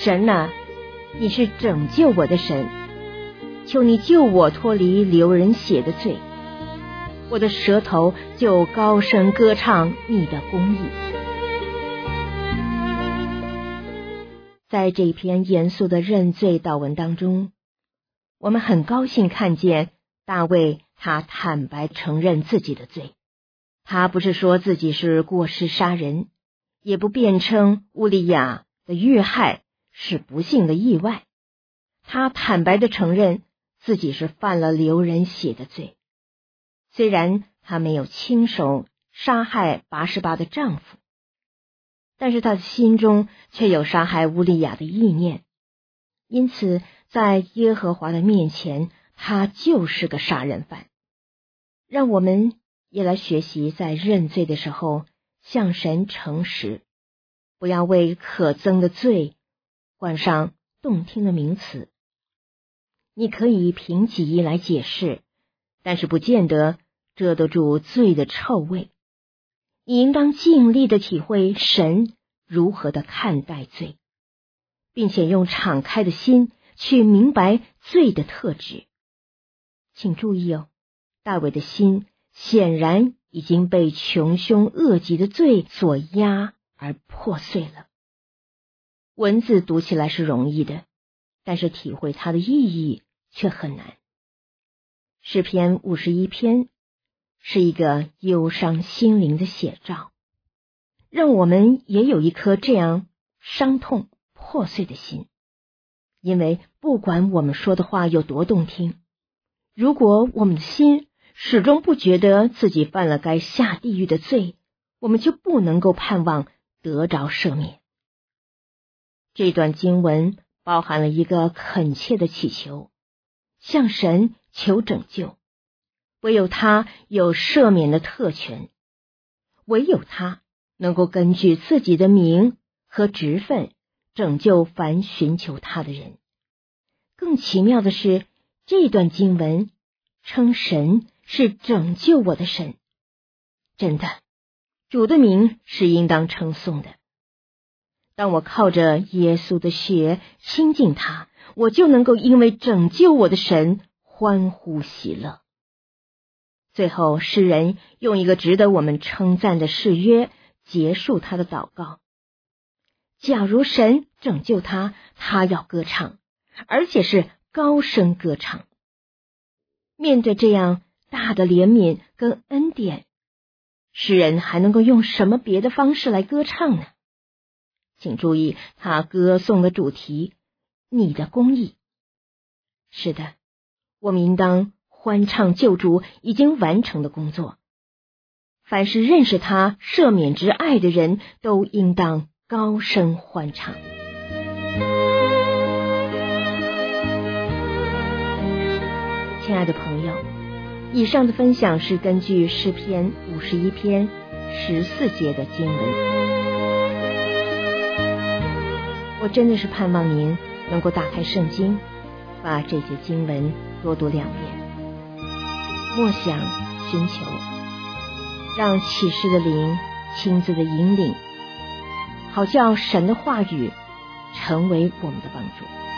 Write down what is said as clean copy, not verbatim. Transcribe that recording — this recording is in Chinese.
神啊，你是拯救我的神，求你救我脱离流人血的罪，我的舌头就高声歌唱你的公义。在这篇严肃的认罪祷文当中，我们很高兴看见大卫他坦白承认自己的罪，他不是说自己是过失杀人，也不辩称乌利亚的遇害是不幸的意外，他坦白地承认自己是犯了流人血的罪。虽然他没有亲手杀害拔示巴的丈夫，但是他的心中却有杀害乌利亚的意念，因此在耶和华的面前，他就是个杀人犯。让我们也来学习，在认罪的时候向神诚实，不要为可憎的罪冠上动听的名词。你可以凭己意来解释，但是不见得遮得住罪的臭味。你应当尽力的体会神如何的看待罪，并且用敞开的心去明白罪的特质。请注意哦，大卫的心显然已经被穷凶恶极的罪所压而破碎了。文字读起来是容易的，但是体会它的意义却很难。诗篇51篇是一个忧伤心灵的写照，让我们也有一颗这样伤痛破碎的心。因为不管我们说的话有多动听，如果我们的心始终不觉得自己犯了该下地狱的罪，我们就不能够盼望得着赦免。这段经文包含了一个恳切的祈求，向神求拯救，唯有他有赦免的特权，唯有他能够根据自己的名和职分拯救凡寻求他的人。更奇妙的是，这段经文称神是拯救我的神。真的，主的名是应当称颂的。当我靠着耶稣的血亲近他，我就能够因为拯救我的神欢呼喜乐。最后，诗人用一个值得我们称赞的誓约结束他的祷告。假如神拯救他，他要歌唱，而且是高声歌唱。面对这样大的怜悯跟恩典，诗人还能够用什么别的方式来歌唱呢？请注意他歌颂的主题，你的公义。是的，我们应当欢唱救主已经完成的工作。凡是认识他赦免之爱的人，都应当高声欢唱。亲爱的朋友，以上的分享是根据诗篇51篇14节的经文。我真的是盼望您能够打开圣经，把这节经文多读2遍，默想寻求，让启示的灵亲自的引领，好叫神的话语成为我们的帮助。